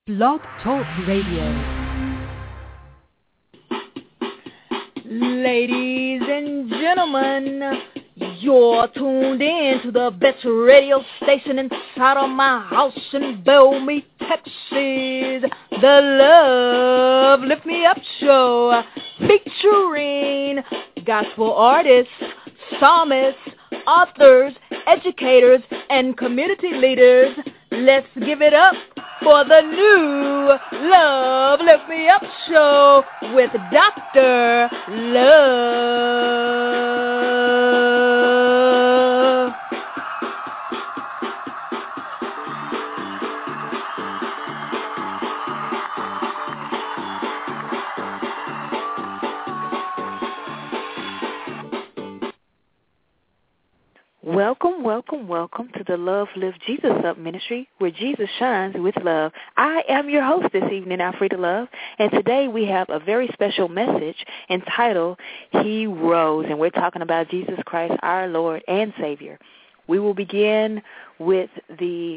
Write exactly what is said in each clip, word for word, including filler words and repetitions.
Blog Talk Radio. Ladies and gentlemen, you're tuned in to the best radio station inside of my house in Bellmead, Texas, the Love Lift Me Up Show, featuring gospel artists, psalmists, authors, educators, and community leaders. Let's give it up for the new Love Lift Me Up Show with Doctor Love. Welcome, welcome, welcome to the Love Lift Jesus Up Ministry, where Jesus shines with love. I am your host this evening, Alfreda Love, and today we have a very special message entitled, He Rose, and we're talking about Jesus Christ, our Lord and Savior. We will begin with the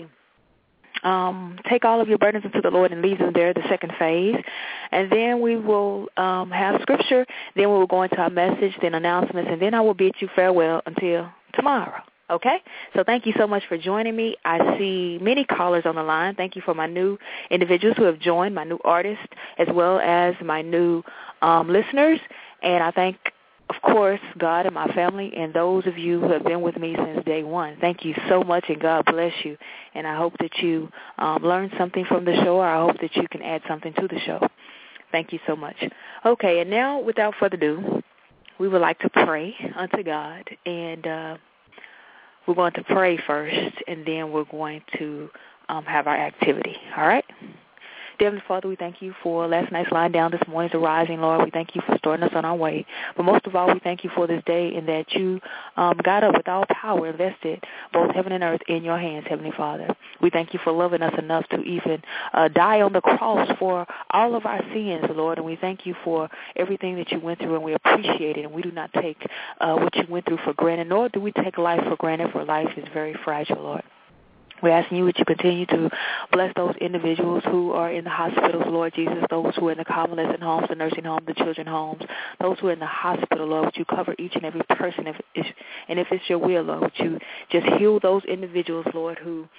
um, Take All of Your Burdens into the Lord and Leave Them There, the second phase, and then we will um, have Scripture, then we will go into our message, then announcements, and then I will bid you farewell until tomorrow. Okay? So thank you so much for joining me. I see many callers on the line. Thank you for my new individuals who have joined, my new artists, as well as my new um, listeners. And I thank, of course, God and my family and those of you who have been with me since day one. Thank you so much, and God bless you. And I hope that you um, learned something from the show, or I hope that you can add something to the show. Thank you so much. Okay, and now, without further ado, we would like to pray unto God, and uh, we're going to pray first, and then we're going to um, have our activity, all right? Dear Heavenly Father, we thank you for last night's lying down, this morning's arising, Lord. We thank you for starting us on our way. But most of all, we thank you for this day and that you um, got up with all power, invested both heaven and earth in your hands, Heavenly Father. We thank you for loving us enough to even uh, die on the cross for all of our sins, Lord. And we thank you for everything that you went through, and we appreciate it. And we do not take uh, what you went through for granted, nor do we take life for granted, for life is very fragile, Lord. We're asking you that you continue to bless those individuals who are in the hospitals, Lord Jesus, those who are in the convalescent homes, the nursing homes, the children's homes, those who are in the hospital, Lord, would you cover each and every person, if it's, and if it's your will, Lord, would you just heal those individuals, Lord, who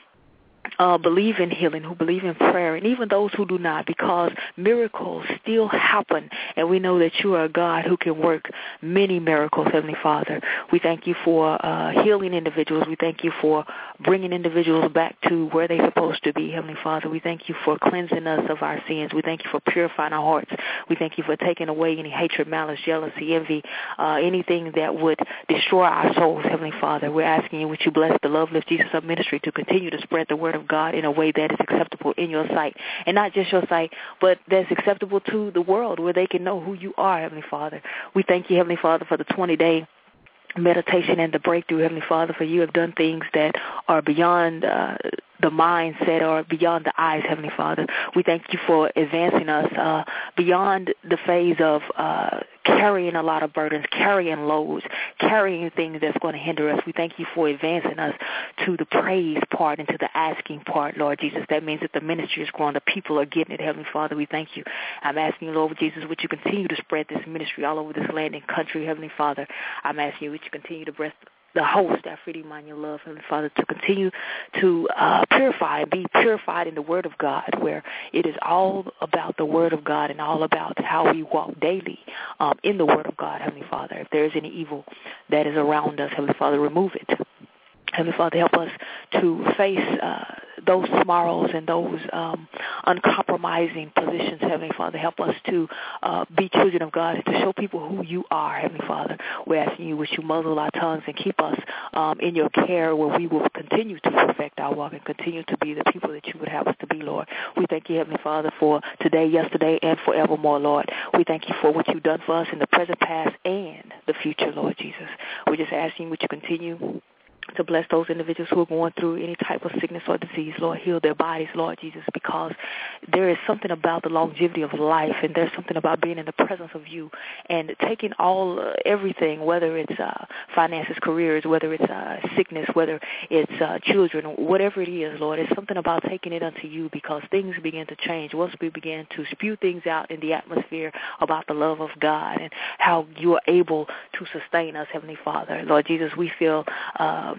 Uh, believe in healing, who believe in prayer, and even those who do not, because miracles still happen, and we know that you are a God who can work many miracles, Heavenly Father. We thank you for uh, healing individuals. We thank you for bringing individuals back to where they're supposed to be, Heavenly Father. We thank you for cleansing us of our sins. We thank you for purifying our hearts. We thank you for taking away any hatred, malice, jealousy, envy, uh, anything that would destroy our souls, Heavenly Father. We're asking you, would you bless the Love Lift Jesus Up Ministry to continue to spread the word of God in a way that is acceptable in your sight, and not just your sight, but that's acceptable to the world, where they can know who you are, Heavenly Father. We thank you, Heavenly Father, for the twenty-day meditation and the breakthrough, Heavenly Father, for you have done things that are beyond uh, the mindset or beyond the eyes, Heavenly Father. We thank you for advancing us uh, beyond the phase of uh, carrying a lot of burdens, carrying loads, carrying things that's going to hinder us. We thank you for advancing us to the praise part and to the asking part, Lord Jesus. That means that the ministry is growing, the people are getting it, Heavenly Father. We thank you. I'm asking you, Lord Jesus, would you continue to spread this ministry all over this land and country, Heavenly Father. I'm asking you, would you continue to bless the host, Alfreda Emmanuel Love, Heavenly Father, to continue to uh, purify and be purified in the Word of God, where it is all about the Word of God and all about how we walk daily um, in the Word of God, Heavenly Father. If there is any evil that is around us, Heavenly Father, remove it. Heavenly Father, help us to face uh, those tomorrows and those um, uncompromising positions, Heavenly Father. Help us to uh, be children of God and to show people who you are, Heavenly Father. We're asking you, would you muzzle our tongues and keep us um, in your care, where we will continue to perfect our walk and continue to be the people that you would have us to be, Lord. We thank you, Heavenly Father, for today, yesterday, and forevermore, Lord. We thank you for what you've done for us in the present, past, and the future, Lord Jesus. We're just asking, would you continue to bless those individuals who are going through any type of sickness or disease. Lord, heal their bodies, Lord Jesus, because there is something about the longevity of life, and there's something about being in the presence of you and taking all, uh, everything, whether it's uh, finances, careers, whether it's uh, sickness, whether it's uh, children, whatever it is, Lord. It's something about taking it unto you, because things begin to change once we begin to spew things out in the atmosphere about the love of God and how you are able to sustain us, Heavenly Father. Lord Jesus, we feel uh,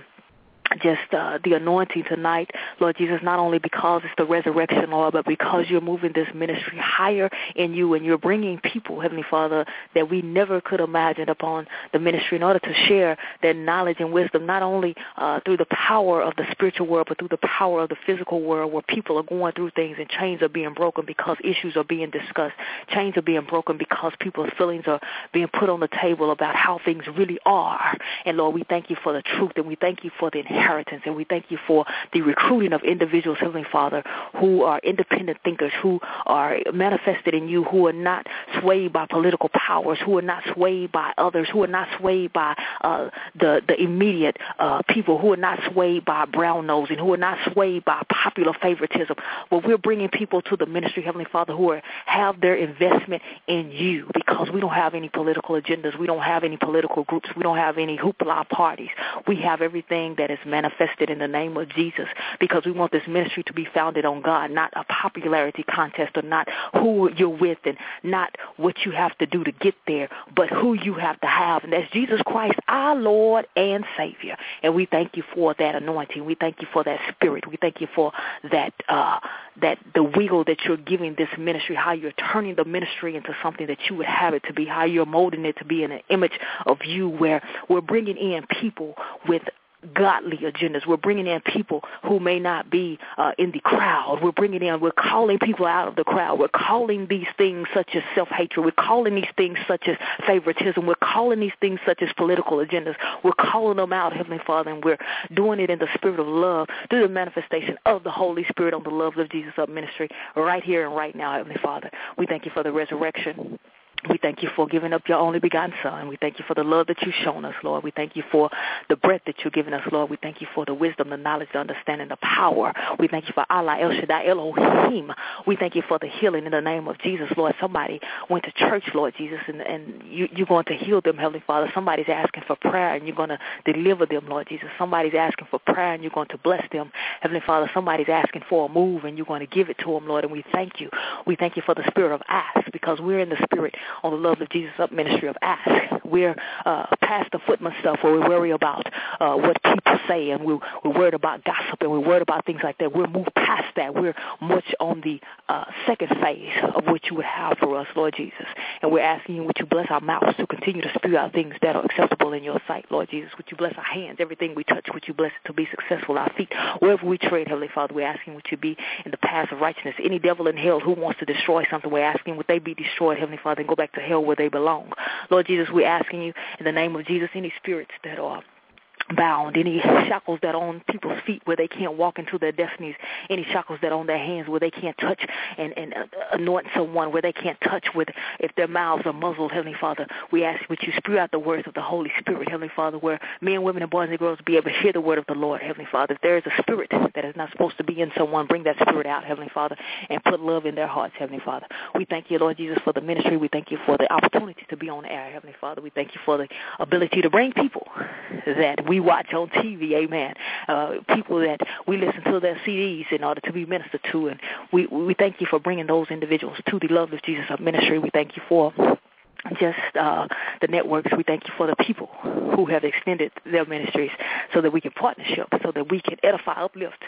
just uh, the anointing tonight, Lord Jesus, not only because it's the resurrection, Lord, but because you're moving this ministry higher in you, and you're bringing people, Heavenly Father, that we never could imagine upon the ministry in order to share their knowledge and wisdom, not only uh, through the power of the spiritual world, but through the power of the physical world, where people are going through things and chains are being broken because issues are being discussed. Chains are being broken because people's feelings are being put on the table about how things really are. And, Lord, we thank you for the truth, and we thank you for the inheritance, and we thank you for the recruiting of individuals, Heavenly Father, who are independent thinkers, who are manifested in you, who are not swayed by political powers, who are not swayed by others, who are not swayed by uh, the, the immediate uh, people, who are not swayed by brown nosing, who are not swayed by popular favoritism. But we're bringing people to the ministry, Heavenly Father, who are, have their investment in you, because we don't have any political agendas. We don't have any political groups. We don't have any hoopla parties. We have everything that is manifested in the name of Jesus, because we want this ministry to be founded on God, not a popularity contest, or not who you're with and not what you have to do to get there, but who you have to have, and that's Jesus Christ, our Lord and Savior. And we thank you for that anointing. We thank you for that spirit. We thank you for that uh, that the wheel that you're giving this ministry, how you're turning the ministry into something that you would have it to be, how you're molding it to be in an image of you, where we're bringing in people with godly agendas. We're bringing in people who may not be uh, in the crowd. We're bringing in, we're calling people out of the crowd. We're calling these things such as self-hatred. We're calling these things such as favoritism. We're calling these things such as political agendas. We're calling them out, Heavenly Father, and we're doing it in the spirit of love through the manifestation of the Holy Spirit on the Love Lift Jesus Up ministry right here and right now, Heavenly Father. We thank you for the resurrection. We thank you for giving up your only begotten Son. We thank you for the love that you've shown us, Lord. We thank you for the breath that you're giving us, Lord. We thank you for the wisdom, the knowledge, the understanding, the power. We thank you for Allah, El Shaddai, Elohim. We thank you for the healing in the name of Jesus, Lord. Somebody went to church, Lord Jesus, and, and you, you're going to heal them, Heavenly Father. Somebody's asking for prayer, and you're going to deliver them, Lord Jesus. Somebody's asking for prayer, and you're going to bless them, Heavenly Father. Somebody's asking for a move, and you're going to give it to them, Lord, and we thank you. We thank you for the spirit of ask, because we're in the spirit on the Love Lift Jesus Up ministry of ask. We're uh, past the footman stuff where we worry about uh, what people say, and we're, we're worried about gossip, and we're worried about things like that. We're moved past that. We're much on the uh, second phase of what you would have for us, Lord Jesus. And we're asking you, would you bless our mouths to continue to spew out things that are acceptable in your sight, Lord Jesus. Would you bless our hands, everything we touch, would you bless it to be successful, our feet, wherever we tread, Heavenly Father. We're asking, would you be in the path of righteousness. Any devil in hell who wants to destroy something, we're asking, would they be destroyed, Heavenly Father, and go back to hell where they belong. Lord Jesus, we're asking you in the name of Jesus, any spirits that are bound, any shackles that are on people's feet where they can't walk into their destinies, any shackles that are on their hands where they can't touch and, and uh, anoint someone, where they can't touch with, if their mouths are muzzled, Heavenly Father, we ask would you spew out the words of the Holy Spirit, Heavenly Father, where men, women, and boys and girls be able to hear the word of the Lord, Heavenly Father. If there is a spirit that is not supposed to be in someone, bring that spirit out, Heavenly Father, and put love in their hearts, Heavenly Father. We thank you, Lord Jesus, for the ministry. We thank you for the opportunity to be on the air, Heavenly Father. We thank you for the ability to bring people that we watch on T V, amen, uh, people that we listen to their C Ds in order to be ministered to, and we, we thank you for bringing those individuals to the Love Lift Jesus Up ministry. We thank you for just uh, the networks. We thank you for the people who have extended their ministries so that we can partnership, so that we can edify, uplift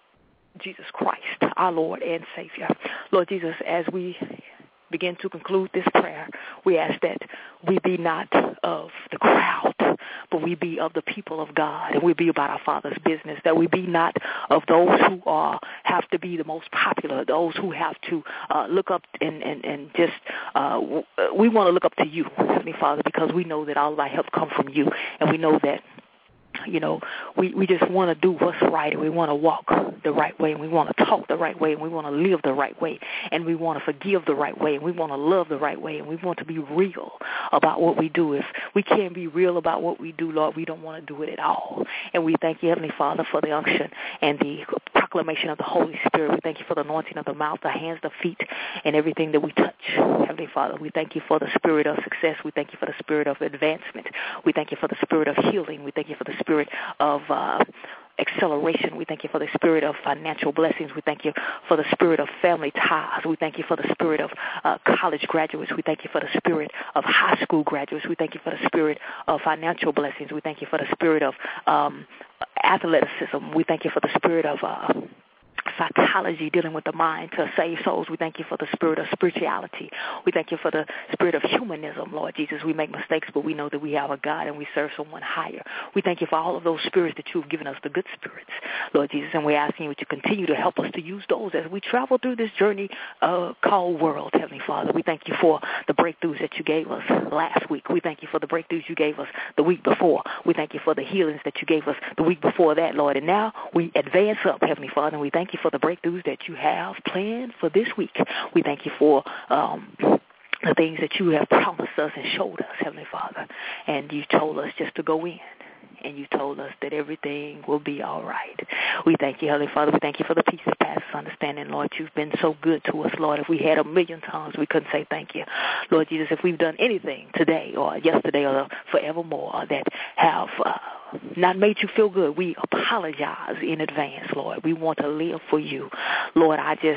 Jesus Christ, our Lord and Savior. Lord Jesus, as we begin to conclude this prayer, we ask that we be not of the crowd, but we be of the people of God, and we be about our Father's business, that we be not of those who are have to be the most popular, those who have to uh, look up and, and, and just, uh, we want to look up to you, Heavenly Father, because we know that all of our help comes from you, and we know that you know, we, we just want to do what's right, and we want to walk the right way, and we want to talk the right way, and we want to live the right way, and we want to forgive the right way, and we want to love the right way, and we want to be real about what we do. If we can't be real about what we do, Lord, we don't want to do it at all. And we thank you, Heavenly Father, for the unction and the proclamation of the Holy Spirit. We thank you for the anointing of the mouth, the hands, the feet, and everything that we touch. Heavenly Father, we thank you for the spirit of success. We thank you for the spirit of advancement. We thank you for the spirit of healing. We thank you for the spirit of uh, acceleration. We thank you for the spirit of financial blessings. We thank you for the spirit of family ties. We thank you for the spirit of uh, college graduates. We thank you for the spirit of high school graduates. We thank you for the spirit of financial blessings. We thank you for the spirit of um, athleticism. We thank you for the spirit of uh, psychology, dealing with the mind to save souls. We thank you for the spirit of spirituality. We thank you for the spirit of humanism, Lord Jesus. We make mistakes, but we know that we have a God and we serve someone higher. We thank you for all of those spirits that you've given us, the good spirits, Lord Jesus, and we're asking you to continue to help us to use those as we travel through this journey uh, called world, Heavenly Father. We thank you for the breakthroughs that you gave us last week. We thank you for the breakthroughs you gave us the week before. We thank you for the healings that you gave us the week before that, Lord, and now we advance up, Heavenly Father, and we thank you for the breakthroughs that you have planned for this week. We thank you for um, the things that you have promised us and showed us, Heavenly Father. And you told us just to go in. And you told us that everything will be all right. We thank you, Heavenly Father. We thank you for the peace that passes understanding, Lord. You've been so good to us, Lord. If we had a million tongues, we couldn't say thank you. Lord Jesus, if we've done anything today or yesterday or forevermore that have uh, not made you feel good, we apologize in advance, Lord. We want to live for you. Lord, I just...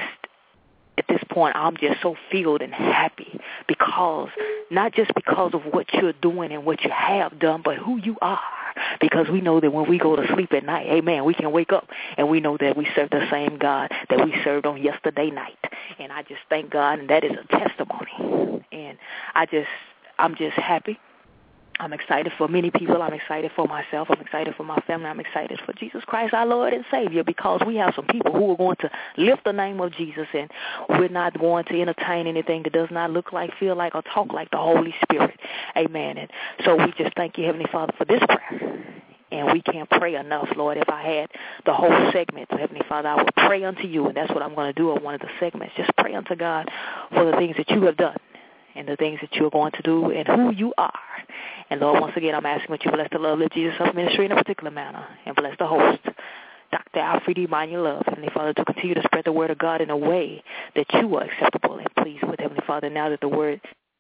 At this point, I'm just so filled and happy because, not just because of what you're doing and what you have done, but who you are. Because we know that when we go to sleep at night, amen, we can wake up and we know that we serve the same God that we served on yesterday night. And I just thank God, and that is a testimony. And I just, I'm just happy. I'm excited for many people. I'm excited for myself. I'm excited for my family. I'm excited for Jesus Christ, our Lord and Savior, because we have some people who are going to lift the name of Jesus, and we're not going to entertain anything that does not look like, feel like, or talk like the Holy Spirit. Amen. And so we just thank you, Heavenly Father, for this prayer. And we can't pray enough, Lord. If I had the whole segment, Heavenly Father, I would pray unto you, and that's what I'm going to do on one of the segments. Just pray unto God for the things that you have done and the things that you're going to do and who you are. And, Lord, once again, I'm asking that you bless the Love Live Jesus Up Ministry in a particular manner, and bless the host, Doctor Alfred Emmanuel Love, Heavenly Father, to continue to spread the word of God in a way that you are acceptable and pleased with, Heavenly Father. Now that the word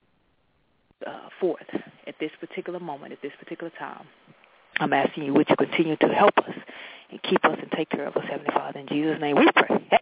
uh, forth at this particular moment, at this particular time, I'm asking you, would you continue to help us and keep us and take care of us, Heavenly Father. In Jesus' name we pray.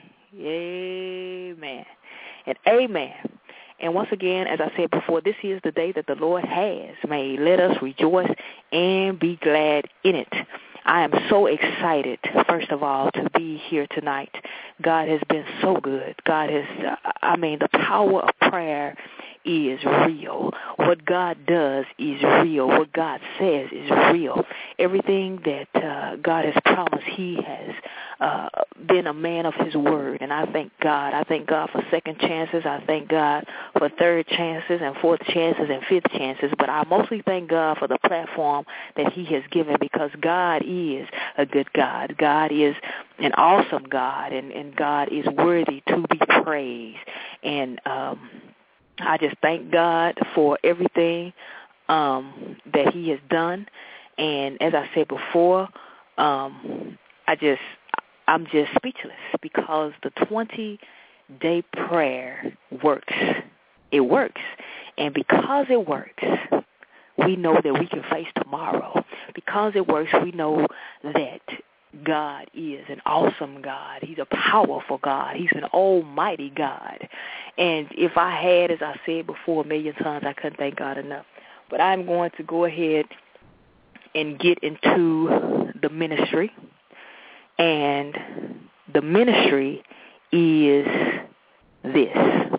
Amen and amen. And once again, as I said before, this is the day that the Lord has made. Let us rejoice and be glad in it. I am so excited, first of all, to be here tonight. God has been so good. God has, I mean, the power of prayer is real. What God does is real. What God says is real. Everything that uh, God has promised, he has uh, been a man of his word. And I thank God. I thank God for second chances. I thank God for third chances and fourth chances and fifth chances. But I mostly thank God for the platform that he has given, because God is a good God. God is an awesome God, and, and God is worthy to be praised. And um I just thank God for everything um, that he has done. And as I said before, um, I just, I'm just speechless, because the twenty-day prayer works. It works. And because it works, we know that we can face tomorrow. Because it works, we know that God is an awesome God. He's a powerful God. He's an almighty God. And if I had, as I said before, a million times, I couldn't thank God enough. But I'm going to go ahead and get into the ministry. And the ministry is this.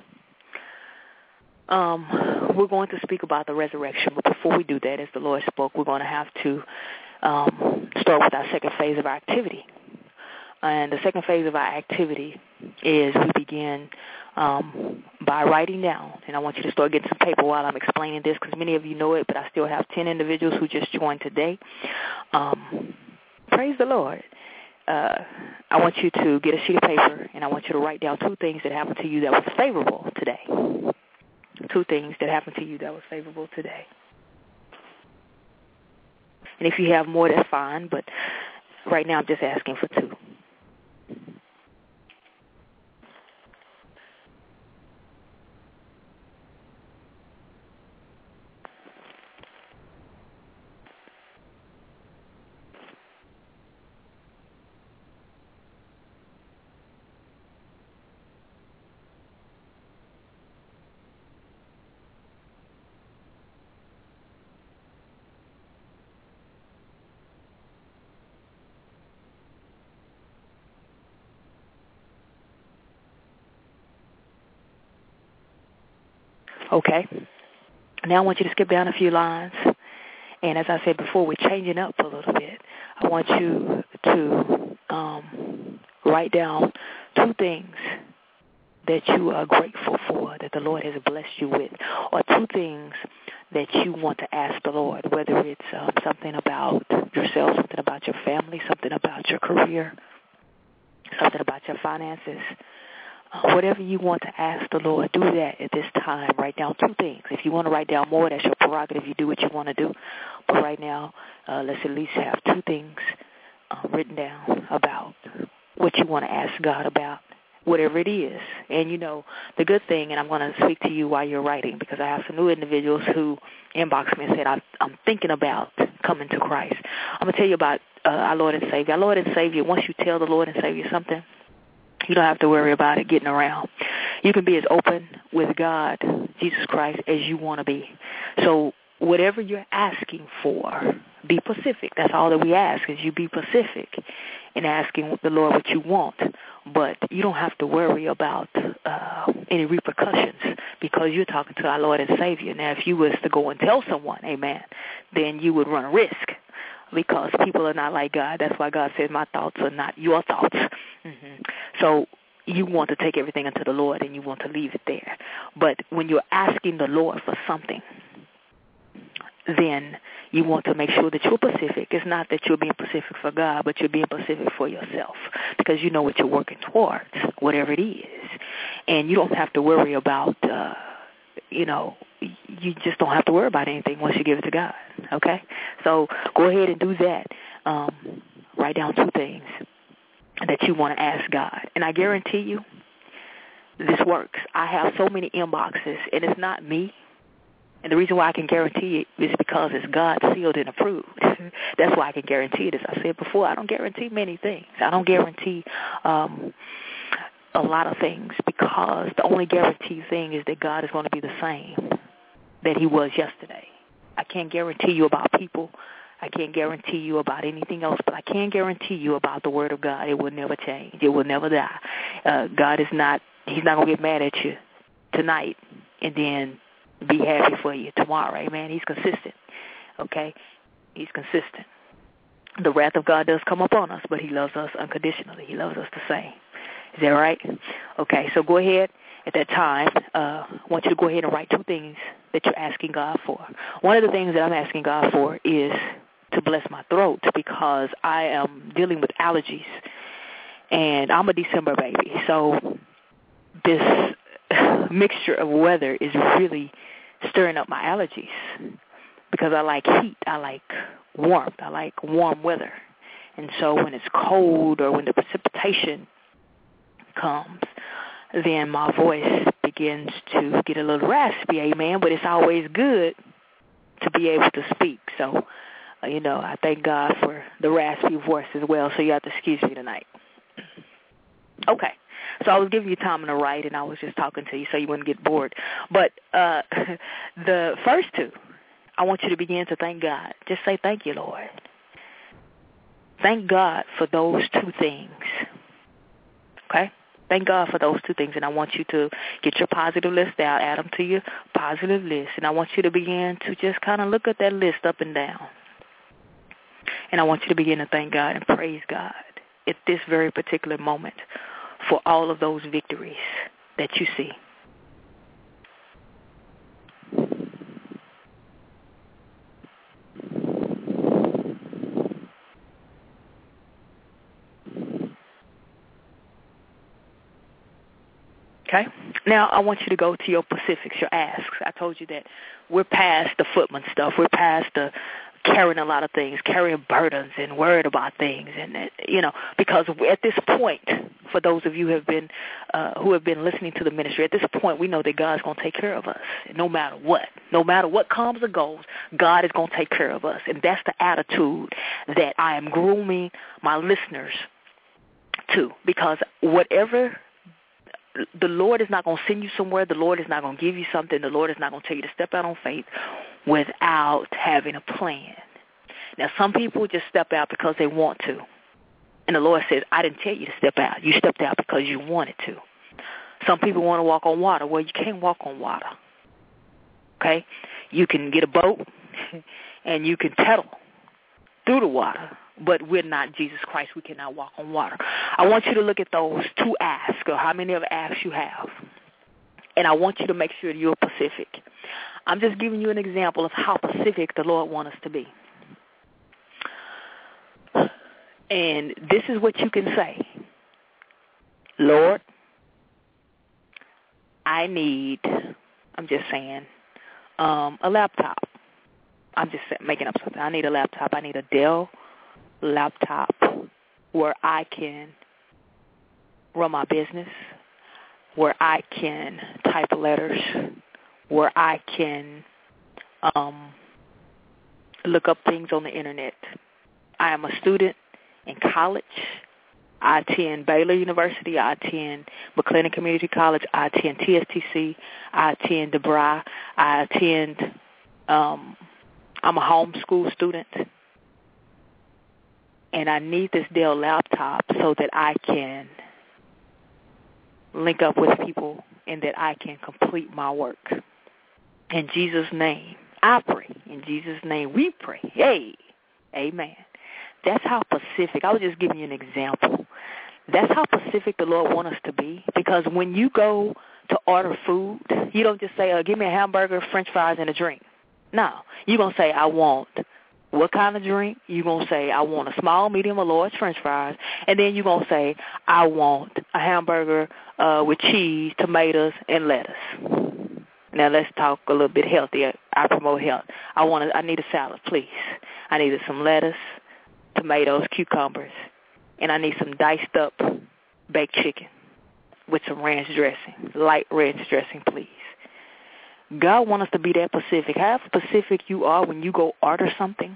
Um, we're going to speak about the resurrection. But before we do that, as the Lord spoke, we're going to have to Um, start with our second phase of our activity. And the second phase of our activity is we begin um, by writing down. And I want you to start getting some paper while I'm explaining this, because many of you know it, but I still have ten individuals who just joined today. Um, praise the Lord. Uh, I want you to get a sheet of paper, and I want you to write down two things that happened to you that was favorable today. Two things that happened to you that was favorable today. And if you have more, that's fine, but right now I'm just asking for two. Okay. Now I want you to skip down a few lines. And as I said before, we're changing up a little bit. I want you to um, write down two things that you are grateful for, that the Lord has blessed you with, or two things that you want to ask the Lord, whether it's um, something about yourself, something about your family, something about your career, something about your finances. Uh, whatever you want to ask the Lord, do that at this time. Write down two things. If you want to write down more, that's your prerogative. You do what you want to do. But right now, uh, let's at least have two things uh, written down about what you want to ask God about, whatever it is. And, you know, the good thing, and I'm going to speak to you while you're writing, because I have some new individuals who inboxed me and said, I'm, I'm thinking about coming to Christ. I'm going to tell you about uh, our Lord and Savior. Our Lord and Savior, once you tell the Lord and Savior something, you don't have to worry about it getting around. You can be as open with God, Jesus Christ, as you want to be. So whatever you're asking for, be specific. That's all that we ask, is you be specific in asking the Lord what you want. But you don't have to worry about uh, any repercussions, because you're talking to our Lord and Savior. Now, if you was to go and tell someone, amen, then you would run a risk, because people are not like God. That's why God said, my thoughts are not your thoughts. Mm-hmm. So you want to take everything unto the Lord, and you want to leave it there. But when you're asking the Lord for something, then you want to make sure that you're specific. It's not that you're being specific for God, but you're being specific for yourself, because you know what you're working towards, whatever it is. And you don't have to worry about, uh, you know, you just don't have to worry about anything once you give it to God, okay? So go ahead and do that. Um, write down two things that you want to ask God. And I guarantee you this works. I have so many inboxes, and it's not me. And the reason why I can guarantee it is because it's God sealed and approved. That's why I can guarantee it. As I said before, I don't guarantee many things. I don't guarantee um, a lot of things, because the only guaranteed thing is that God is going to be the same that he was yesterday. I can't guarantee you about people. I can't guarantee you about anything else, but I can guarantee you about the Word of God. It will never change. It will never die. Uh, God is not, he's not going to get mad at you tonight and then be happy for you tomorrow. Amen. He's consistent. Okay? He's consistent. The wrath of God does come upon us, but he loves us unconditionally. He loves us the same. Is that right? Okay, so go ahead. At that time, uh, I want you to go ahead and write two things that you're asking God for. One of the things that I'm asking God for is to bless my throat, because I am dealing with allergies, and I'm a December baby. So this mixture of weather is really stirring up my allergies, because I like heat, I like warmth, I like warm weather. And so when it's cold or when the precipitation comes, then my voice begins to get a little raspy, amen, but it's always good to be able to speak. So, uh, you know, I thank God for the raspy voice as well, so you have to excuse me tonight. Okay, so I was giving you time to write, and I was just talking to you so you wouldn't get bored. But uh, the first two, I want you to begin to thank God. Just say, thank you, Lord. Thank God for those two things, okay? Thank God for those two things, and I want you to get your positive list out, add them to your positive list, and I want you to begin to just kind of look at that list up and down. And I want you to begin to thank God and praise God at this very particular moment for all of those victories that you see. Okay? Now I want you to go to your specifics, your asks. I told you that we're past the footman stuff. We're past the carrying a lot of things, carrying burdens and worried about things. And, you know, because at this point, for those of you who have been uh, who have been listening to the ministry, at this point we know that God's going to take care of us no matter what. No matter what comes or goes, God is going to take care of us. And that's the attitude that I am grooming my listeners to, because whatever – the Lord is not going to send you somewhere. The Lord is not going to give you something. The Lord is not going to tell you to step out on faith without having a plan. Now, some people just step out because they want to. And the Lord says, I didn't tell you to step out. You stepped out because you wanted to. Some people want to walk on water. Well, you can't walk on water. Okay? You can get a boat and you can pedal through the water. But we're not Jesus Christ. We cannot walk on water. I want you to look at those two asks, or how many of asks you have. And I want you to make sure you're Pacific. I'm just giving you an example of how Pacific the Lord wants us to be. And this is what you can say. Lord, I need, I'm just saying, um, a laptop. I'm just making up something. I need a laptop. I need a Dell laptop where I can run my business, where I can type letters, where I can um, look up things on the internet. I am a student in college. I attend Baylor University. I attend McLennan Community College. I attend T S T C. I attend DeBry. I attend, um, I'm a homeschool student. And I need this Dell laptop so that I can link up with people and that I can complete my work. In Jesus' name, I pray. In Jesus' name, we pray. Hey, amen. That's how Pacific. I was just giving you an example. That's how Pacific the Lord wants us to be. Because when you go to order food, you don't just say, uh, give me a hamburger, French fries, and a drink. No. You're going to say, I want what kind of drink? You're going to say, I want a small, medium, or large French fries. And then you're going to say, I want a hamburger uh, with cheese, tomatoes, and lettuce. Now let's talk a little bit healthier. I promote health. I want. A, I need a salad, please. I needed some lettuce, tomatoes, cucumbers, and I need some diced up baked chicken with some ranch dressing, light ranch dressing, please. God wants us to be that Pacific. How Pacific you are when you go order something,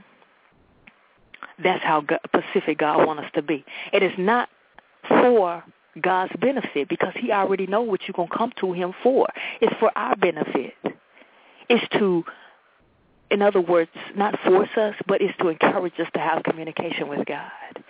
that's how God, Pacific God wants us to be. It is not for God's benefit, because he already knows what you're going to come to him for. It's for our benefit. It's to, in other words, not force us, but it's to encourage us to have communication with God.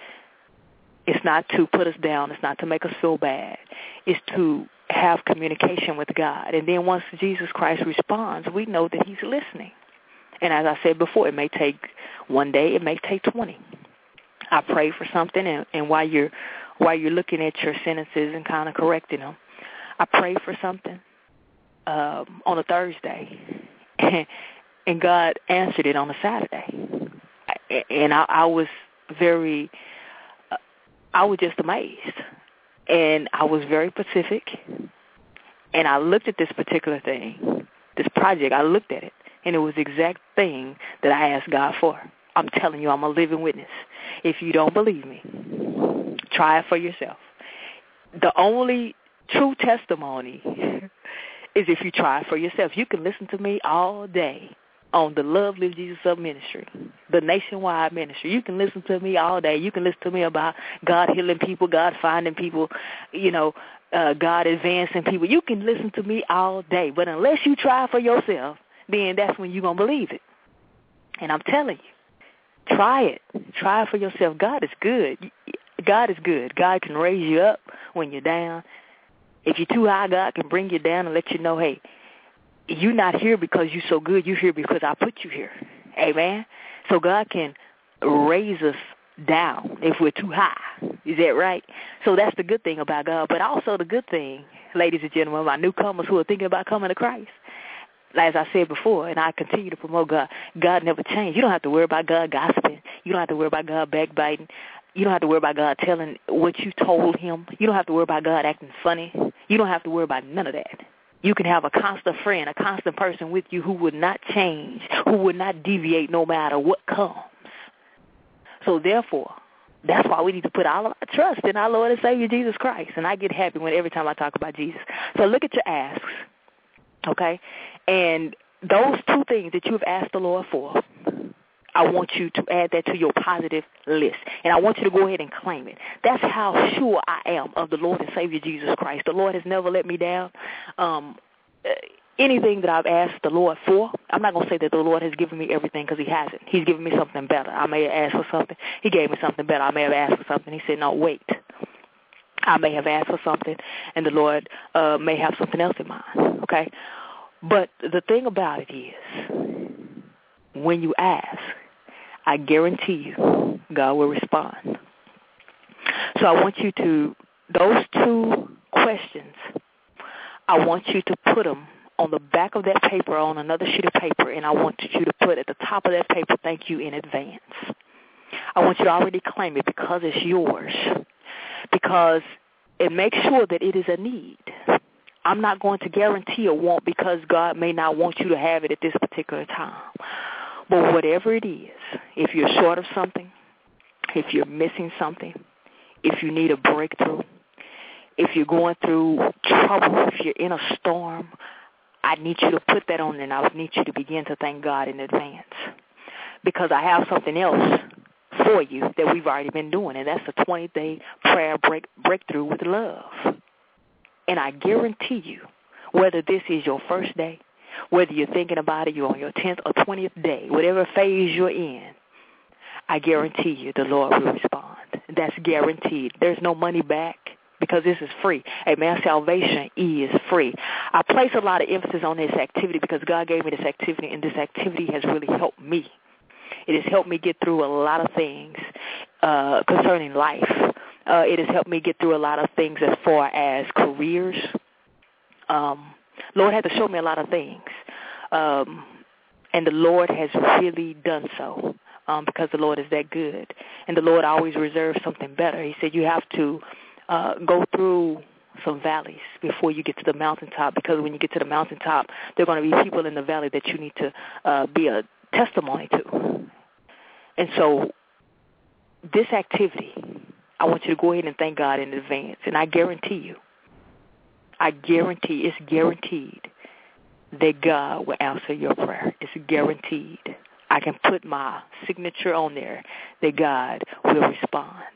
It's not to put us down. It's not to make us feel bad. It's to have communication with God. And then once Jesus Christ responds, we know that he's listening. And as I said before, it may take one day, it may take twenty. I pray for something, and, and while you're while you're looking at your sentences and kind of correcting them, I pray for something um, on a Thursday, and, and God answered it on a Saturday. And I, I was very, uh, I was just amazed. And I was very Pacific, and I looked at this particular thing, this project, I looked at it, and it was the exact thing that I asked God for. I'm telling you, I'm a living witness. If you don't believe me, try it for yourself. The only true testimony is if you try it for yourself. You can listen to me all day on the Love Live Jesus Up ministry, the nationwide ministry. You can listen to me all day. You can listen to me about God healing people, God finding people, you know, uh, God advancing people. You can listen to me all day. But unless you try for yourself, then that's when you're going to believe it. And I'm telling you, try it. Try it for yourself. God is good. God is good. God can raise you up when you're down. If you're too high, God can bring you down and let you know, hey, you're not here because you're so good. You're here because I put you here. Amen? So God can raise us down if we're too high. Is that right? So that's the good thing about God. But also the good thing ladies and gentlemen, my newcomers who are thinking about coming to Christ. As I said before, and I continue to promote God, God never changed. You don't have to worry about God gossiping. You don't have to worry about God backbiting. You don't have to worry about God telling what you told him. You don't have to worry about God acting funny. You don't have to worry about none of that. You can have a constant friend, a constant person with you who would not change, who would not deviate no matter what comes. So therefore, that's why we need to put all of our trust in our Lord and Savior, Jesus Christ. And I get happy when every time I talk about Jesus. So look at your asks, okay? And those two things that you've asked the Lord for, I want you to add that to your positive list. And I want you to go ahead and claim it. That's how sure I am of the Lord and Savior Jesus Christ. The Lord has never let me down. Um, anything that I've asked the Lord for, I'm not going to say that the Lord has given me everything because he hasn't. He's given me something better. I may have asked for something. He gave me something better. I may have asked for something. He said, no, wait. I may have asked for something, and the Lord uh, may have something else in mind, okay? But the thing about it is, when you ask, I guarantee you God will respond. So I want you to, those two questions, I want you to put them on the back of that paper, on another sheet of paper, and I want you to put at the top of that paper, thank you in advance. I want you to already claim it because it's yours, because it makes sure that it is a need. I'm not going to guarantee a want because God may not want you to have it at this particular time. But whatever it is, if you're short of something, if you're missing something, if you need a breakthrough, if you're going through trouble, if you're in a storm, I need you to put that on, and I need you to begin to thank God in advance. Because I have something else for you that we've already been doing, and that's the twenty-day prayer break, breakthrough with love. And I guarantee you, whether this is your first day, whether you're thinking about it, you're on your tenth or twentieth day, whatever phase you're in, I guarantee you the Lord will respond. That's guaranteed. There's no money back because this is free. Amen. Salvation is free. I place a lot of emphasis on this activity because God gave me this activity, and this activity has really helped me. It has helped me get through a lot of things uh, concerning life. Uh, it has helped me get through a lot of things as far as careers. Um Lord had to show me a lot of things, um, and the Lord has really done so um, because the Lord is that good, and the Lord always reserves something better. He said you have to uh, go through some valleys before you get to the mountaintop, because when you get to the mountaintop, there are going to be people in the valley that you need to uh, be a testimony to. And so this activity, I want you to go ahead and thank God in advance, and I guarantee you, I guarantee, it's guaranteed that God will answer your prayer. It's guaranteed. I can put my signature on there that God will respond.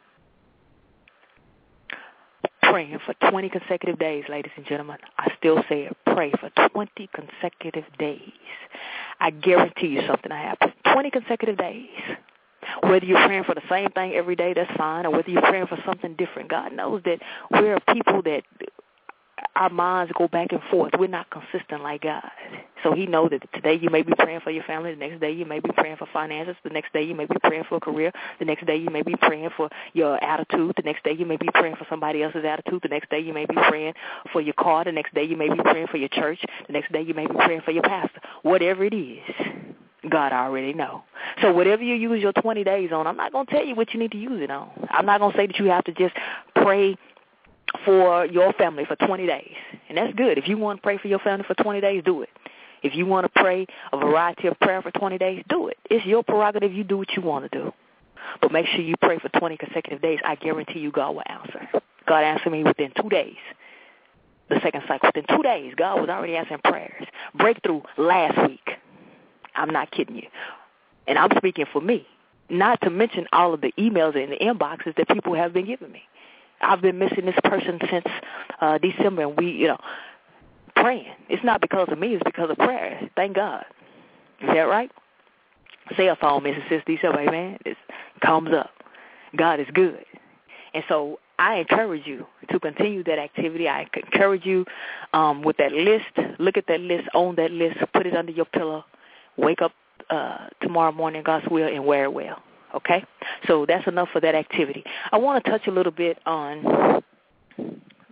Praying for twenty consecutive days, ladies and gentlemen. I still say it. Pray for twenty consecutive days. I guarantee you something will happen. twenty consecutive days. Whether you're praying for the same thing every day, that's fine, or whether you're praying for something different. God knows that we're people that our minds go back and forth. We're not consistent like God. So he knows that today you may be praying for your family. The next day you may be praying for finances. The next day you may be praying for a career. The next day you may be praying for your attitude. The next day you may be praying for somebody else's attitude. The next day you may be praying for your car. The next day you may be praying for your church. The next day you may be praying for your pastor. Whatever it is, God already know. So whatever you use your twenty days on, I'm not going to tell you what you need to use it on. I'm not going to say that you have to just pray for your family for twenty days. And that's good. If you want to pray for your family for twenty days, do it. If you want to pray a variety of prayer for twenty days, do it. It's your prerogative. You do what you want to do. But make sure you pray for twenty consecutive days. I guarantee you God will answer. God answered me within two days. The second cycle, within two days, God was already answering prayers. Breakthrough last week. I'm not kidding you. And I'm speaking for me. Not to mention all of the emails and the inboxes that people have been giving me. I've been missing this person since uh, December, and we, you know, praying. It's not because of me. It's because of prayer. Thank God. Is that right? Cell phone missing since December, amen. It comes up. God is good. And so I encourage you to continue that activity. I encourage you um, with that list. Look at that list, own that list, put it under your pillow. Wake up uh, tomorrow morning, God's will, and wear it well. Okay? So that's enough for that activity. I want to touch a little bit on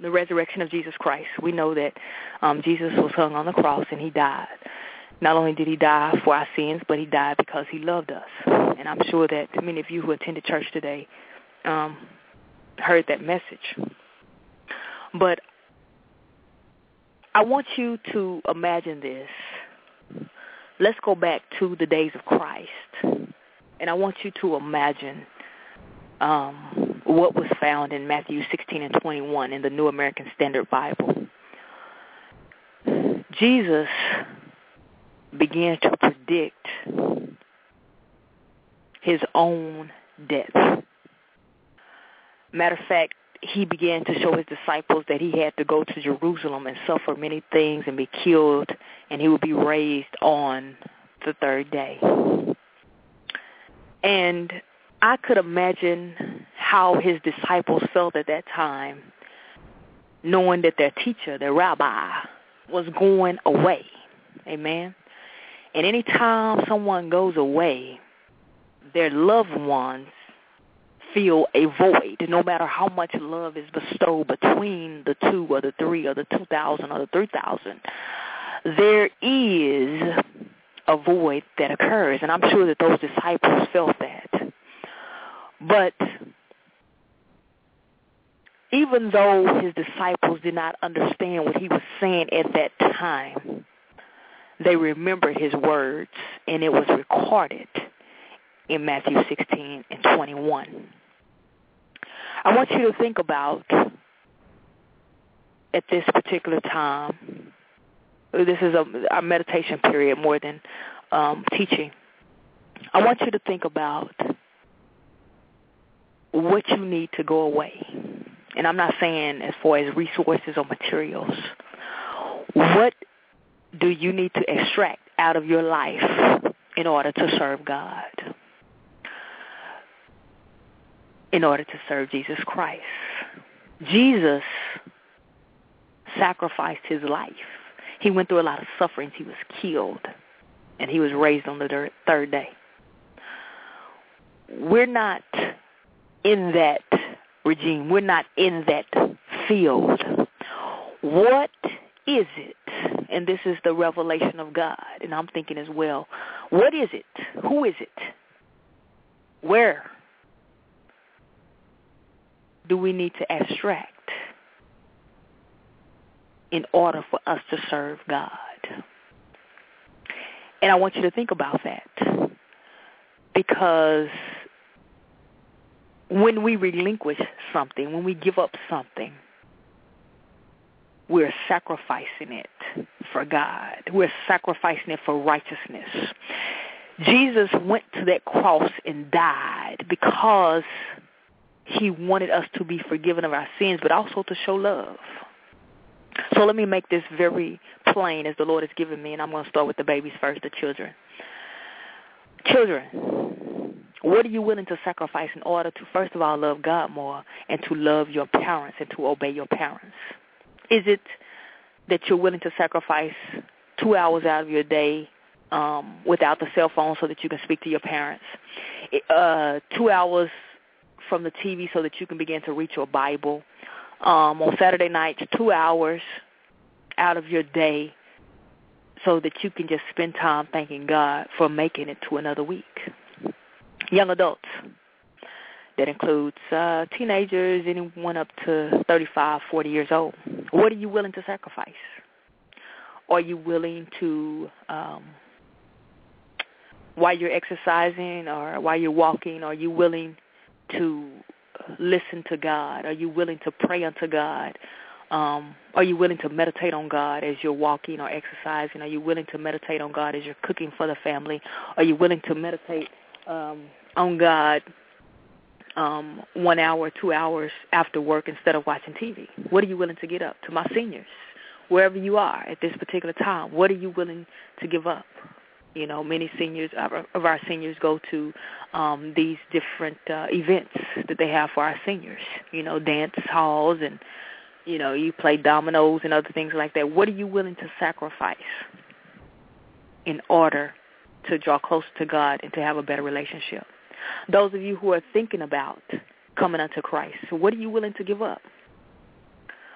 the resurrection of Jesus Christ. We know that um, Jesus was hung on the cross and he died. Not only did he die for our sins, but he died because he loved us. And I'm sure that many of you who attended church today um, heard that message. But I want you to imagine this. Let's go back to the days of Christ. And I want you to imagine um, what was found in Matthew sixteen and twenty-one in the New American Standard Bible. Jesus began to predict his own death. Matter of fact, he began to show his disciples that he had to go to Jerusalem and suffer many things and be killed, and he would be raised on the third day. And I could imagine how his disciples felt at that time, knowing that their teacher, their rabbi, was going away. Amen. And any time someone goes away, their loved ones feel a void, no matter how much love is bestowed between the two or the three or the two thousand or the three thousand. There is a void that occurs, and I'm sure that those disciples felt that. But even though his disciples did not understand what he was saying at that time, they remembered his words, and it was recorded in Matthew sixteen and twenty-one. I want you to think about, at this particular time, this is a, a meditation period more than um, teaching. I want you to think about what you need to go away. And I'm not saying as far as resources or materials. What do you need to extract out of your life in order to serve God? In order to serve Jesus Christ. Jesus sacrificed his life. He went through a lot of sufferings. He was killed, and he was raised on the third day. We're not in that regime. We're not in that field. What is it? And this is the revelation of God, and I'm thinking as well, what is it? Who is it? Where do we need to extract in order for us to serve God? And I want you to think about that, because when we relinquish something, when we give up something, we're sacrificing it for God. We're sacrificing it for righteousness. Jesus went to that cross and died because he wanted us to be forgiven of our sins, but also to show love. So let me make this very plain as the Lord has given me, and I'm going to start with the babies first, the children. Children, what are you willing to sacrifice in order to, first of all, love God more and to love your parents and to obey your parents? Is it that you're willing to sacrifice two hours out of your day um, without the cell phone so that you can speak to your parents, uh, two hours from the T V so that you can begin to read your Bible, um, on Saturday nights, two hours out of your day so that you can just spend time thanking God for making it to another week? Young adults, that includes uh, teenagers, anyone up to thirty-five, forty years old. What are you willing to sacrifice? Are you willing to, um, while you're exercising or while you're walking, are you willing to listen to God? Are you willing to pray unto God? Um, are you willing to meditate on God as you're walking or exercising? Are you willing to meditate on God as you're cooking for the family? Are you willing to meditate um, on God um, one hour, two hours after work instead of watching T V? What are you willing to get up? To my seniors, wherever you are at this particular time, what are you willing to give up? You know, many seniors of our seniors go to um, these different uh, events that they have for our seniors, you know, dance halls, and, you know, you play dominoes and other things like that. What are you willing to sacrifice in order to draw closer to God and to have a better relationship? Those of you who are thinking about coming unto Christ, what are you willing to give up?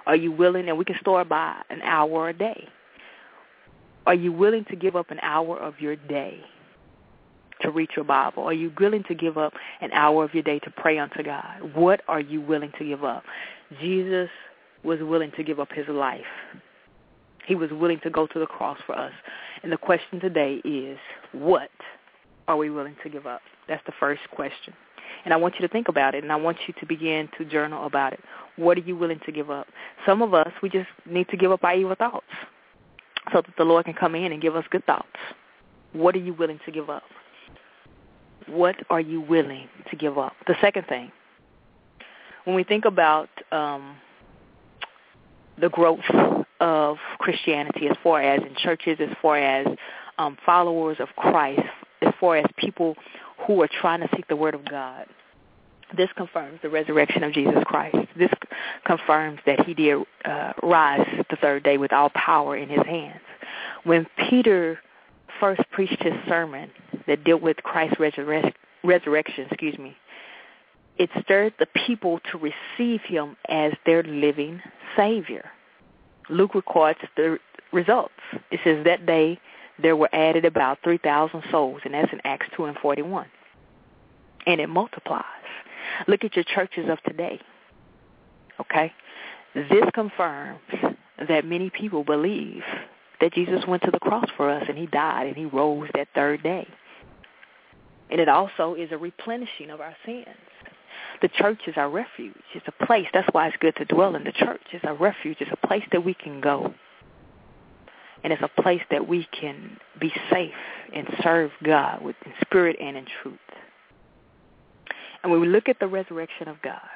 Are you willing, and we can start by an hour a day. Are you willing to give up an hour of your day to read your Bible? Are you willing to give up an hour of your day to pray unto God? What are you willing to give up? Jesus was willing to give up his life. He was willing to go to the cross for us. And the question today is, what are we willing to give up? That's the first question. And I want you to think about it, and I want you to begin to journal about it. What are you willing to give up? Some of us, we just need to give up our evil thoughts so that the Lord can come in and give us good thoughts. What are you willing to give up? What are you willing to give up? The second thing, when we think about um, the growth of Christianity as far as in churches, as far as um, followers of Christ, as far as people who are trying to seek the Word of God, this confirms the resurrection of Jesus Christ. This confirms that he did uh, rise the third day with all power in his hands. When Peter first preached his sermon that dealt with Christ's resurre- resurrection, excuse me, it stirred the people to receive him as their living Savior. Luke records the results. It says that day there were added about three thousand souls, and that's in Acts two and forty-one. And it multiplies. Look at your churches of today, okay? This confirms that many people believe that Jesus went to the cross for us, and he died, and he rose that third day. And it also is a replenishing of our sins. The church is our refuge. It's a place. That's why it's good to dwell in the church. It's a refuge. It's a place that we can go. And it's a place that we can be safe and serve God with in spirit and in truth. And when we look at the resurrection of God,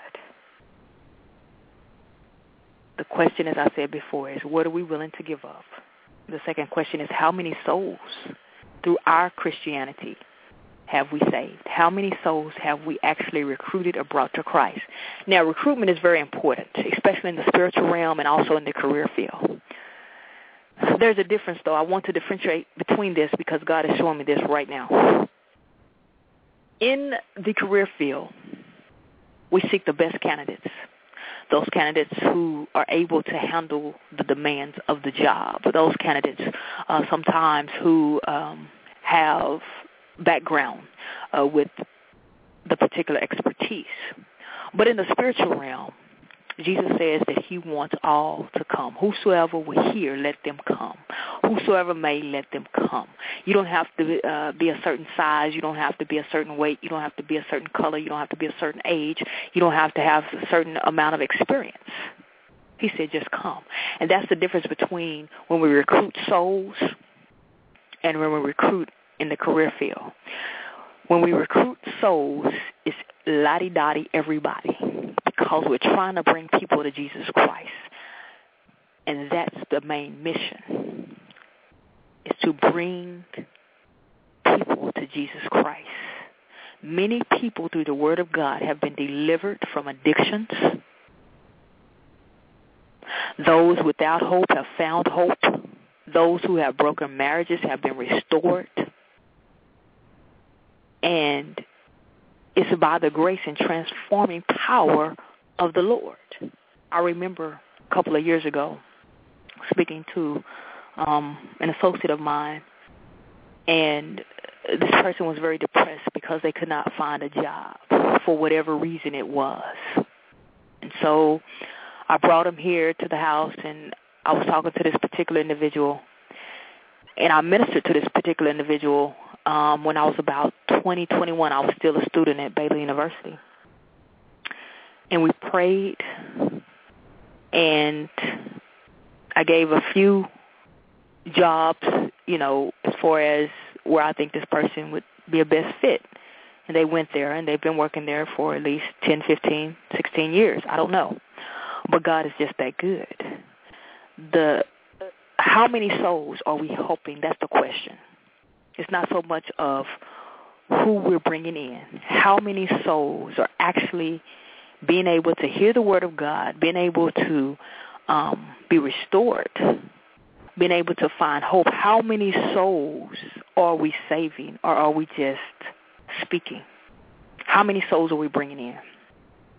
the question, as I said before, is what are we willing to give up? The second question is how many souls through our Christianity have we saved? How many souls have we actually recruited or brought to Christ? Now, recruitment is very important, especially in the spiritual realm and also in the career field. There's a difference, though. I want to differentiate between this because God is showing me this right now. In the career field, we seek the best candidates, those candidates who are able to handle the demands of the job, those candidates uh, sometimes who um, have background uh, with the particular expertise. But in the spiritual realm, Jesus says that he wants all to come. Whosoever will hear, let them come. Whosoever may, let them come. You don't have to uh, be a certain size. You don't have to be a certain weight. You don't have to be a certain color. You don't have to be a certain age. You don't have to have a certain amount of experience. He said just come. And that's the difference between when we recruit souls and when we recruit in the career field. When we recruit souls, it's lottie-dottie everybody because we're trying to bring people to Jesus Christ. And that's the main mission, is to bring people to Jesus Christ. Many people through the Word of God have been delivered from addictions. Those without hope have found hope. Those who have broken marriages have been restored. And it's by the grace and transforming power of the Lord. I remember a couple of years ago speaking to um, an associate of mine, and this person was very depressed because they could not find a job for whatever reason it was. And so I brought him here to the house, and I was talking to this particular individual, and I ministered to this particular individual um, when I was about twenty, twenty-one. I was still a student at Baylor University. And we prayed, and I gave a few jobs, you know, as far as where I think this person would be a best fit. And they went there, and they've been working there for at least ten, fifteen, sixteen years. I don't know. But God is just that good. The how many souls are we hoping? That's the question. It's not so much of who we're bringing in. How many souls are actually being able to hear the Word of God, being able to um, be restored, being able to find hope? How many souls are we saving, or are we just speaking? How many souls are we bringing in?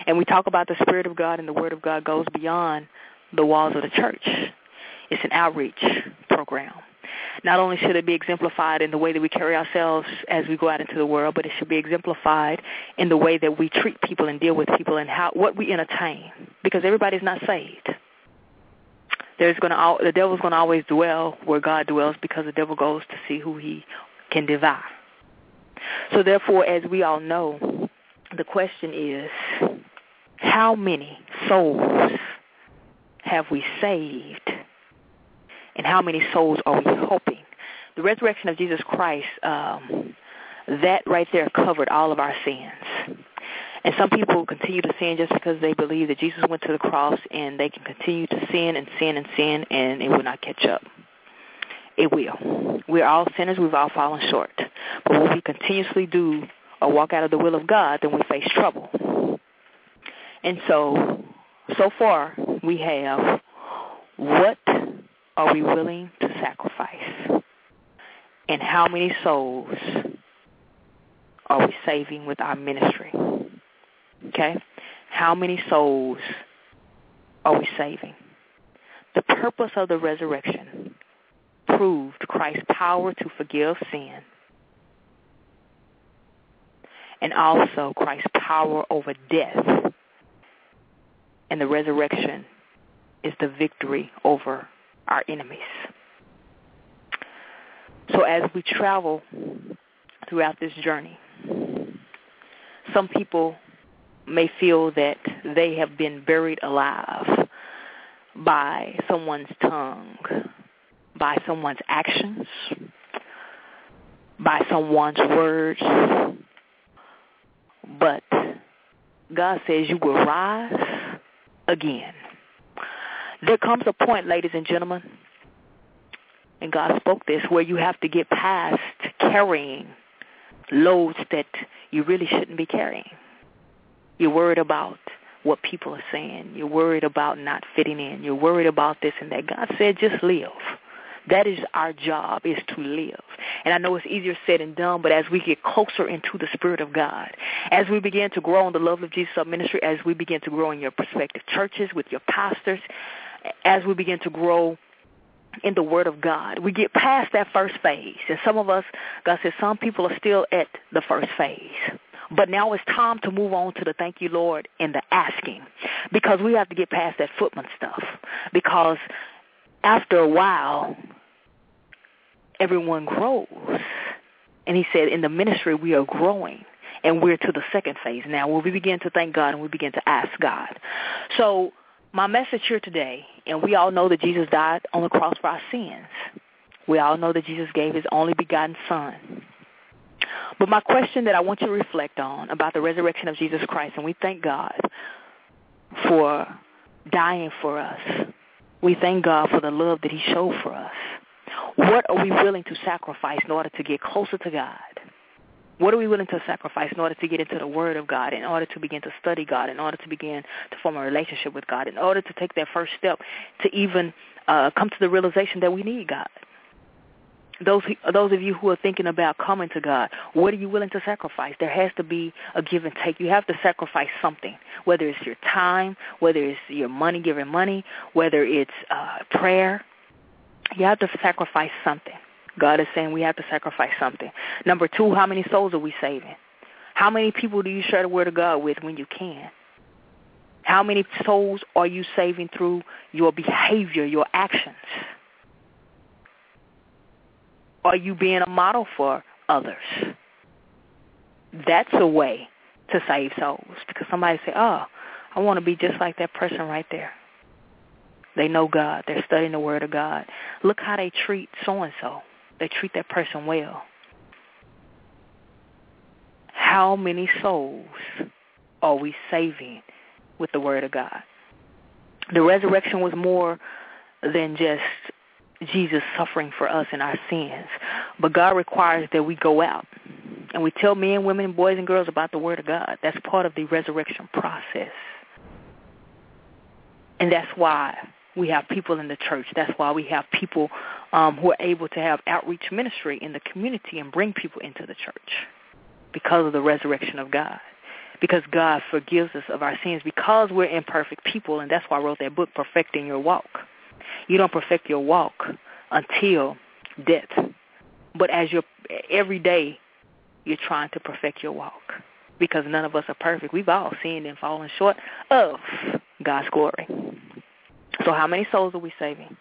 And we talk about the Spirit of God, and the Word of God goes beyond the walls of the church. It's an outreach program. Not only should it be exemplified in the way that we carry ourselves as we go out into the world, but it should be exemplified in the way that we treat people and deal with people and how what we entertain, because everybody's not saved. There's going to the devil's going to always dwell where God dwells, because the devil goes to see who he can devour. So therefore, as we all know, the question is, how many souls have we saved? And how many souls are we hoping? The resurrection of Jesus Christ, um, that right there covered all of our sins. And some people continue to sin just because they believe that Jesus went to the cross, and they can continue to sin and sin and sin, and it will not catch up. It will. We're all sinners. We've all fallen short. But when we continuously do or walk out of the will of God, then we face trouble. And so, so far, we have, what are we willing to sacrifice? And how many souls are we saving with our ministry? Okay? How many souls are we saving? The purpose of the resurrection proved Christ's power to forgive sin, and also Christ's power over death. And the resurrection is the victory over our enemies. So as we travel throughout this journey, some people may feel that they have been buried alive by someone's tongue, by someone's actions, by someone's words. But God says you will rise again. There comes a point, ladies and gentlemen, and God spoke this, where you have to get past carrying loads that you really shouldn't be carrying. You're worried about what people are saying. You're worried about not fitting in. You're worried about this and that. God said just live. That is our job, is to live. And I know it's easier said than done, but as we get closer into the Spirit of God, as we begin to grow in the Love of Jesus ministry, as we begin to grow in your prospective churches with your pastors, as we begin to grow in the Word of God, we get past that first phase. And some of us, God says, some people are still at the first phase. But now it's time to move on to the thank you, Lord, and the asking, because we have to get past that footman stuff. Because after a while, everyone grows. And he said, in the ministry, we are growing, and we're to the second phase now, where we begin to thank God and we begin to ask God. So my message here today, and we all know that Jesus died on the cross for our sins. We all know that Jesus gave his only begotten Son. But my question that I want you to reflect on about the resurrection of Jesus Christ, and we thank God for dying for us. We thank God for the love that he showed for us. What are we willing to sacrifice in order to get closer to God? What are we willing to sacrifice in order to get into the Word of God, in order to begin to study God, in order to begin to form a relationship with God, in order to take that first step to even uh, come to the realization that we need God? Those those of you who are thinking about coming to God, what are you willing to sacrifice? There has to be a give and take. You have to sacrifice something, whether it's your time, whether it's your money, giving money, whether it's uh, prayer. You have to sacrifice something. God is saying we have to sacrifice something. Number two, how many souls are we saving? How many people do you share the Word of God with when you can? How many souls are you saving through your behavior, your actions? Are you being a model for others? That's a way to save souls, because somebody say, oh, I want to be just like that person right there. They know God. They're studying the Word of God. Look how they treat so-and-so. They treat that person well. How many souls are we saving with the Word of God? The resurrection was more than just Jesus suffering for us and our sins. But God requires that we go out and we tell men, women, boys, and girls about the Word of God. That's part of the resurrection process. And that's why we have people in the church. That's why we have people um, who are able to have outreach ministry in the community and bring people into the church, because of the resurrection of God. because God forgives us of our sins because we're imperfect people, and that's why I wrote that book, Perfecting Your Walk. You don't perfect your walk until death. But as you're, every day, you're trying to perfect your walk because none of us are perfect. We've all sinned and fallen short of God's glory. So how many souls are we saving?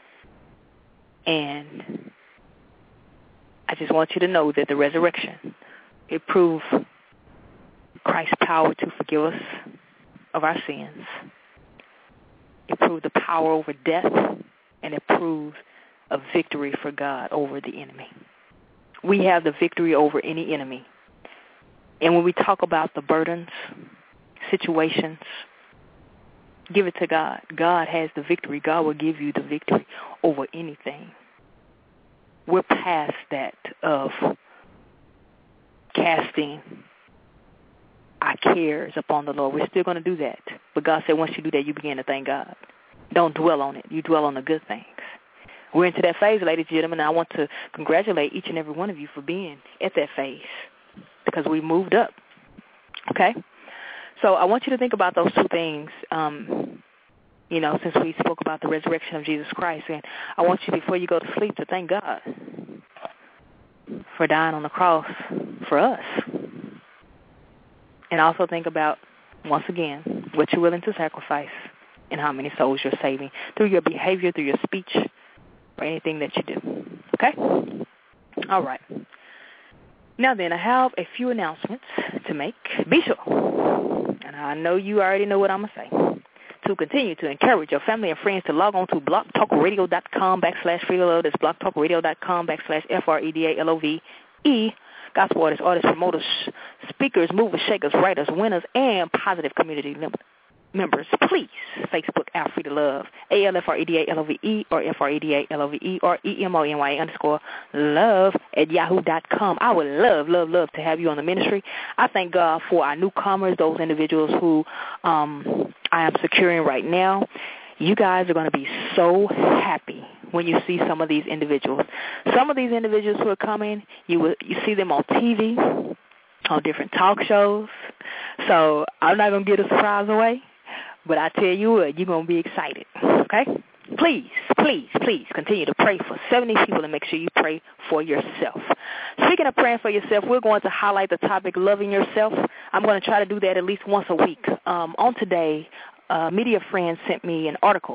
And I just want you to know that the resurrection, it proved Christ's power to forgive us of our sins. It proved the power over death, and it proved a victory for God over the enemy. We have the victory over any enemy. And when we talk about the burdens, situations, give it to God. God has the victory. God will give you the victory over anything. We're past that of casting our cares upon the Lord. We're still going to do that. But God said once you do that, you begin to thank God. Don't dwell on it. You dwell on the good things. We're into that phase, ladies and gentlemen, and I want to congratulate each and every one of you for being at that phase because we moved up. Okay? So I want you to think about those two things, um, you know, since we spoke about the resurrection of Jesus Christ. And I want you, before you go to sleep, to thank God for dying on the cross for us. And also think about, once again, what you're willing to sacrifice and how many souls you're saving through your behavior, through your speech, or anything that you do. Okay? All right. Now then, I have a few announcements to make. Be sure, and I know you already know what I'm going to say, to continue to encourage your family and friends to log on to blogtalkradio.com backslash Frida Love. That's blogtalkradio.com backslash F R E D A L O V E. Gospel artists, artists, promoters, speakers, movers, shakers, writers, winners, and positive community members. Members, please, Facebook, Alfreda Love, A L F R E D A L O V E, or F R E D A L O V E, or E M O N Y A underscore love at yahoo dot com. I would love, love, love to have you on the ministry. I thank God for our newcomers, those individuals who um, I am securing right now. You guys are going to be so happy when you see some of these individuals. Some of these individuals who are coming, you will, you see them on T V, on different talk shows. So I'm not going to give a surprise away. But I tell you what, you're going to be excited, okay? Please, please, please continue to pray for seventy people and make sure you pray for yourself. Speaking of praying for yourself, we're going to highlight the topic, loving yourself. I'm going to try to do that at least once a week. Um, on today, a media friend sent me an article.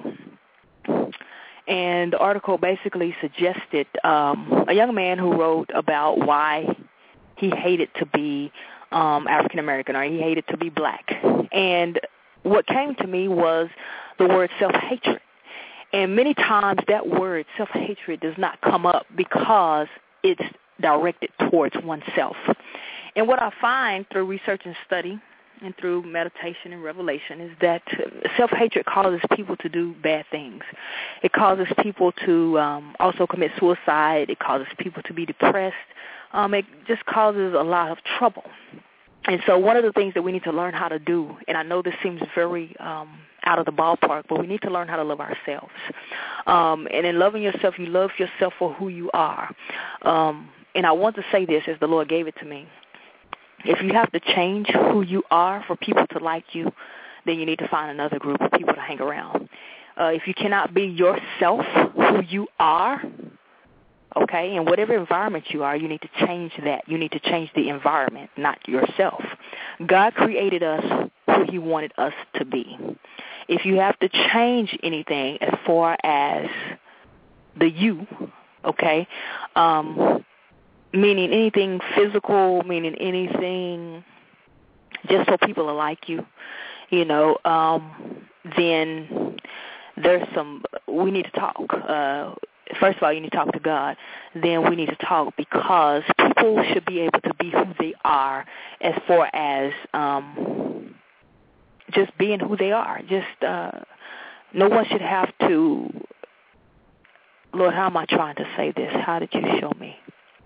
And the article basically suggested um, a young man who wrote about why he hated to be um, African-American, or he hated to be black. And what came to me was the word self-hatred. And many times that word self-hatred does not come up because it's directed towards oneself. And what I find through research and study and through meditation and revelation is that self-hatred causes people to do bad things. It causes people to um, also commit suicide. It causes people to be depressed. Um, it just causes a lot of trouble. And so one of the things that we need to learn how to do, and I know this seems very um, out of the ballpark, but we need to learn how to love ourselves. Um, and in loving yourself, you love yourself for who you are. Um, and I want to say this as the Lord gave it to me. If you have to change who you are for people to like you, then you need to find another group of people to hang around. Uh, if you cannot be yourself, who you are, okay, in whatever environment you are, you need to change that. You need to change the environment, not yourself. God created us who he wanted us to be. If you have to change anything as far as the you, okay, um, meaning anything physical, meaning anything just so people will like you, you know, um, then there's some, we need to talk. Uh, first of all, you need to talk to God. Then we need to talk because people should be able to be who they are as far as um, just being who they are. Just uh, no one should have to, Lord, how am I trying to say this? How did you show me?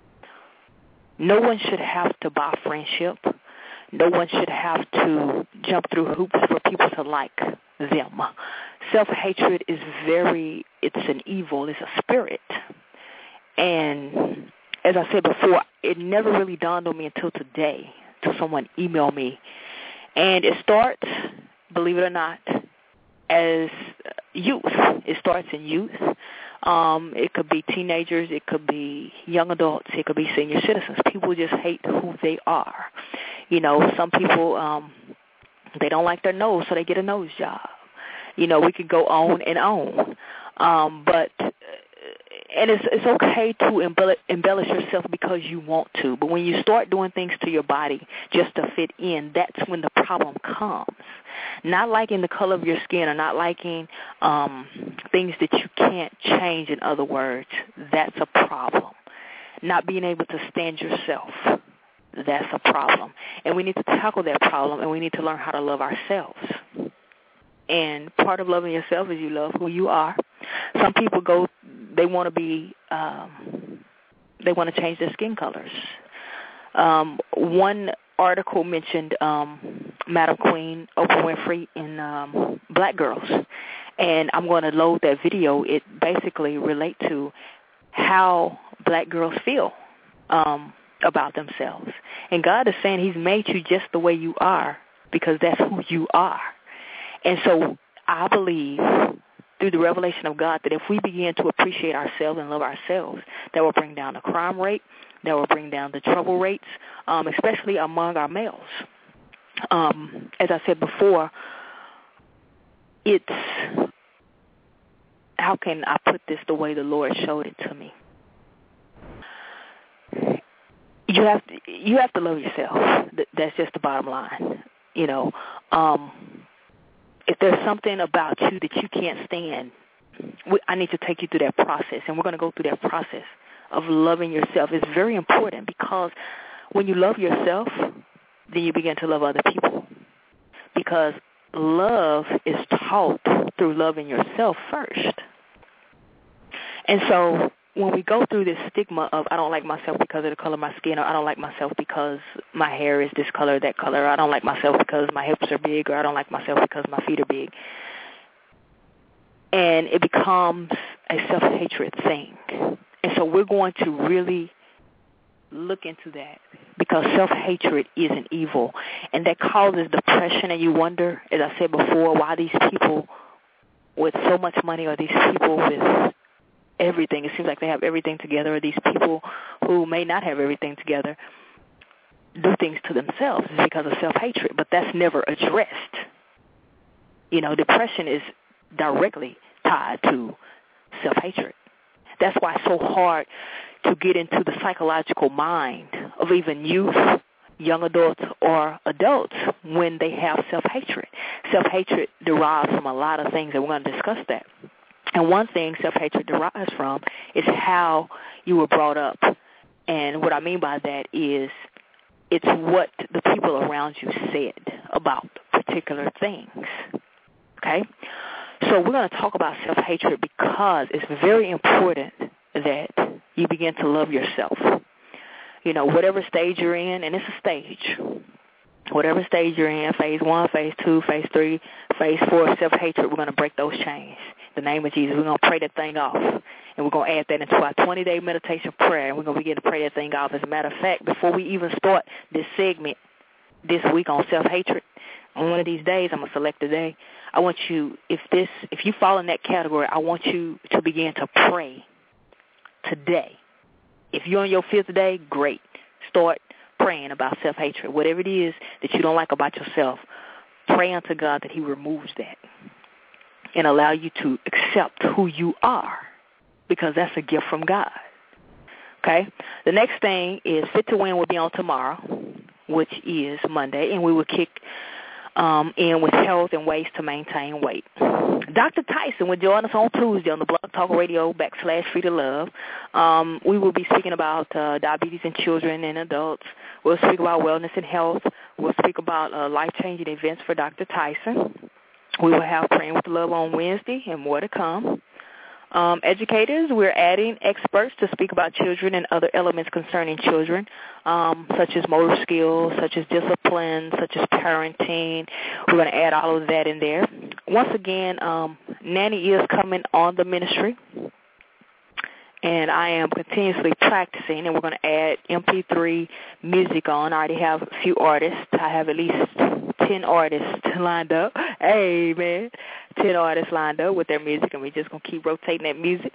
No one should have to buy friendship. No one should have to jump through hoops for people to like them. Self-hatred is very, it's an evil, it's a spirit. And as I said before, it never really dawned on me until today, until someone emailed me And it starts, believe it or not, as youth. It starts in youth. Um, it could be teenagers. It could be young adults. It could be senior citizens. People just hate who they are. You know, some people, um, they don't like their nose, so they get a nose job. You know, we could go on and on. Um, but, and it's it's okay to embellish, embellish yourself because you want to. But when you start doing things to your body just to fit in, that's when the problem comes. Not liking the color of your skin or not liking um, things that you can't change, in other words, that's a problem. Not being able to stand yourself, that's a problem. And we need to tackle that problem, and we need to learn how to love ourselves. And part of loving yourself is you love who you are. Some people go, they want to be, um, they want to change their skin colors. Um, one article mentioned um, Madam Queen, Oprah Winfrey, in um, Black Girls. And I'm going to load that video. It basically relates to how black girls feel um, about themselves. And God is saying he's made you just the way you are because that's who you are. And so I believe through the revelation of God that if we begin to appreciate ourselves and love ourselves, that will bring down the crime rate, that will bring down the trouble rates, um, especially among our males. Um, as I said before, it's, how can I put this the way the Lord showed it to me? You have to, you have to love yourself. That's just the bottom line. You know, um, if there's something about you that you can't stand, I need to take you through that process, and we're going to go through that process of loving yourself. It's very important because when you love yourself, then you begin to love other people, because love is taught through loving yourself first. And so when we go through this stigma of I don't like myself because of the color of my skin, or I don't like myself because my hair is this color or that color, or I don't like myself because my hips are big, or I don't like myself because my feet are big, and it becomes a self-hatred thing. And so we're going to really look into that, because self-hatred is an evil, and that causes depression. And you wonder, as I said before, why these people with so much money, or these people with everything, it seems like they have everything together, or these people who may not have everything together do things to themselves. It's because of self-hatred, but that's never addressed. You know, depression is directly tied to self-hatred. That's why it's so hard to get into the psychological mind of even youth, young adults, or adults when they have self-hatred. Self-hatred derives from a lot of things, and we're going to discuss that. And one thing self-hatred derives from is how you were brought up. And what I mean by that is it's what the people around you said about particular things. Okay? So we're going to talk about self-hatred because it's very important that you begin to love yourself. You know, whatever stage you're in, and it's a stage, whatever stage you're in, phase one, phase two, phase three, phase four, self-hatred, we're going to break those chains. In the name of Jesus, we're going to pray that thing off, and we're going to add that into our twenty-day meditation prayer, and we're going to begin to pray that thing off. As a matter of fact, before we even start this segment this week on self-hatred, on one of these days, I'm going to select a day, I want you, if this, if you fall in that category, I want you to begin to pray today. If you're on your fifth day, great. Start praying about self-hatred. Whatever it is that you don't like about yourself, pray unto God that he removes that and allow you to accept who you are, because that's a gift from God. Okay? The next thing is Fit to Win will be on tomorrow, which is Monday, and we will kick um, in with health and ways to maintain weight. Doctor Tyson will join us on Tuesday on the Blog Talk Radio backslash Free to Love. Um, we will be speaking about uh, diabetes in children and adults. We'll speak about wellness and health. We'll speak about uh, life-changing events for Doctor Tyson. We will have Praying with Love on Wednesday and more to come. Um, educators, we're adding experts to speak about children and other elements concerning children, um, such as motor skills, such as discipline, such as parenting. We're going to add all of that in there. Once again, um, Nanny is coming on the ministry, and I am continuously practicing, and we're going to add M P three music on. I already have a few artists. I have at least ten artists lined up. Hey, man. ten artists lined up with their music, and we're just going to keep rotating that music.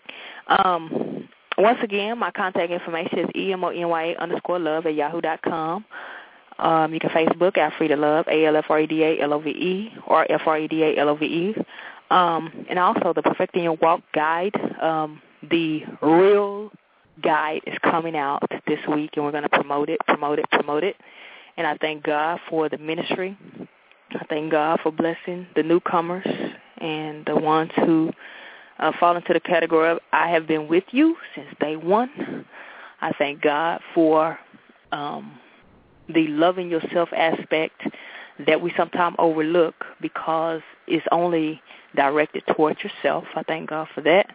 Um, once again, my contact information is E-M-O-N-Y-A underscore love at yahoo dot com. Um, you can Facebook Alfreda Love, A L F R E D A L O V E, or F R E D A L O V E. Um, and also the Perfecting Your Walk guide, um, the real guide is coming out this week, and we're going to promote it, promote it, promote it. And I thank God for the ministry. I thank God for blessing the newcomers and the ones who uh, fall into the category of I have been with you since day one. I thank God for um, the loving yourself aspect that we sometimes overlook because it's only directed towards yourself. I thank God for that.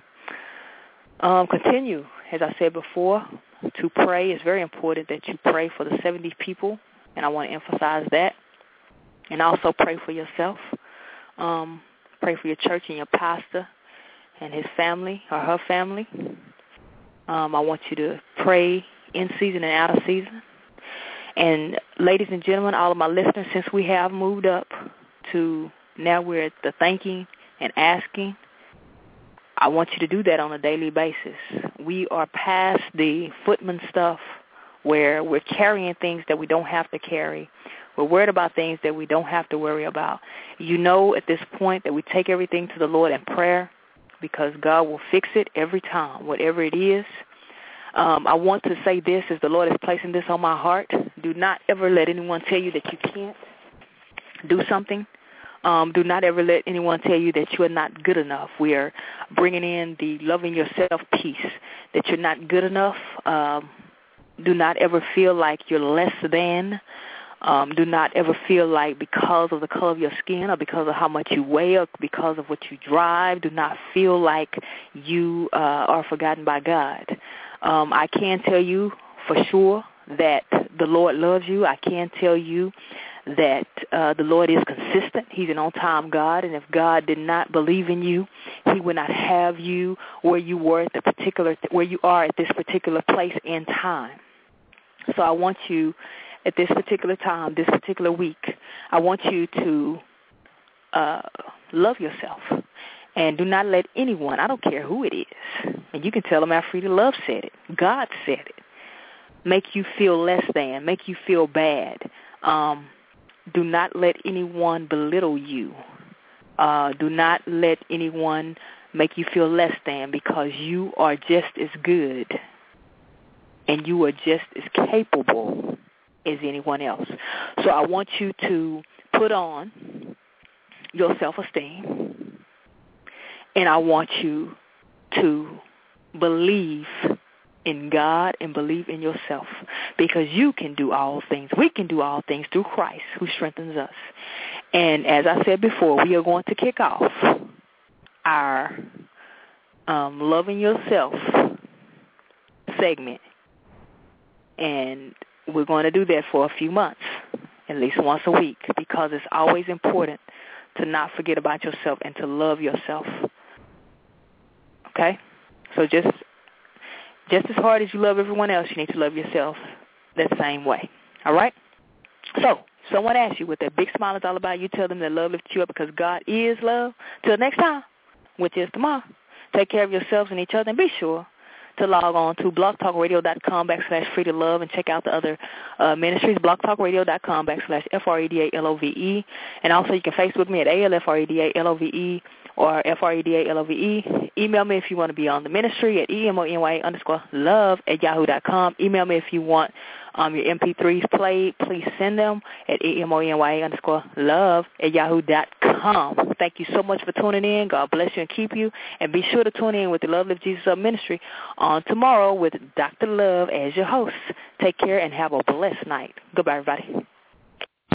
Um, continue, as I said before, to pray. It's very important that you pray for the seventy people, and I want to emphasize that. And also pray for yourself. Um, pray for your church and your pastor and his family or her family. Um, I want you to pray in season and out of season. And ladies and gentlemen, all of my listeners, since we have moved up to now we're at the thanking and asking, I want you to do that on a daily basis. We are past the footman stuff where we're carrying things that we don't have to carry. We're worried about things that we don't have to worry about. You know at this point that we take everything to the Lord in prayer because God will fix it every time, whatever it is. Um, I want to say this as the Lord is placing this on my heart. Do not ever let anyone tell you that you can't do something. Um, do not ever let anyone tell you that you are not good enough. We are bringing in the loving yourself piece, that you're not good enough. Um, do not ever feel like you're less than. Um, do not ever feel like because of the color of your skin or because of how much you weigh or because of what you drive, do not feel like you uh, are forgotten by God. Um, I can tell you for sure that the Lord loves you. I can tell you that uh, the Lord is consistent. He's an on-time God, and if God did not believe in you, He would not have you where you were at the particular where you are at this particular place in time. So I want you at this particular time, this particular week, I want you to uh, love yourself. And do not let anyone, I don't care who it is, and you can tell them Alfreda Love said it, God said it, make you feel less than, make you feel bad. Um, do not let anyone belittle you. Uh, do not let anyone make you feel less than because you are just as good and you are just as capable as anyone else. So I want you to put on your self-esteem, and I want you to believe in God and believe in yourself because you can do all things. We can do all things through Christ who strengthens us. And as I said before, we are going to kick off our um, Loving Yourself segment. And we're going to do that for a few months, at least once a week, because it's always important to not forget about yourself and to love yourself. Okay? So just just as hard as you love everyone else, you need to love yourself that same way. All right? So someone asks you what that big smile is all about, you tell them that love lifts you up because God is love. Till next time, which is tomorrow, take care of yourselves and each other, and be sure to log on to blogtalkradio.com backslash free to love and check out the other uh, ministries, blogtalkradio.com backslash F R E D A L O V E. And also you can Facebook me at A L F R E D A L O V E or F R E D A L O V E. Email me if you want to be on the ministry at E M O N Y A underscore love at yahoo dot com. Email me if you want um, your M P threes played. Please send them at E M O N Y A underscore love at yahoo dot com. Thank you so much for tuning in. God bless you and keep you. And be sure to tune in with the Love Lift Jesus Up Ministry on tomorrow with Doctor Love as your host. Take care and have a blessed night. Goodbye, everybody.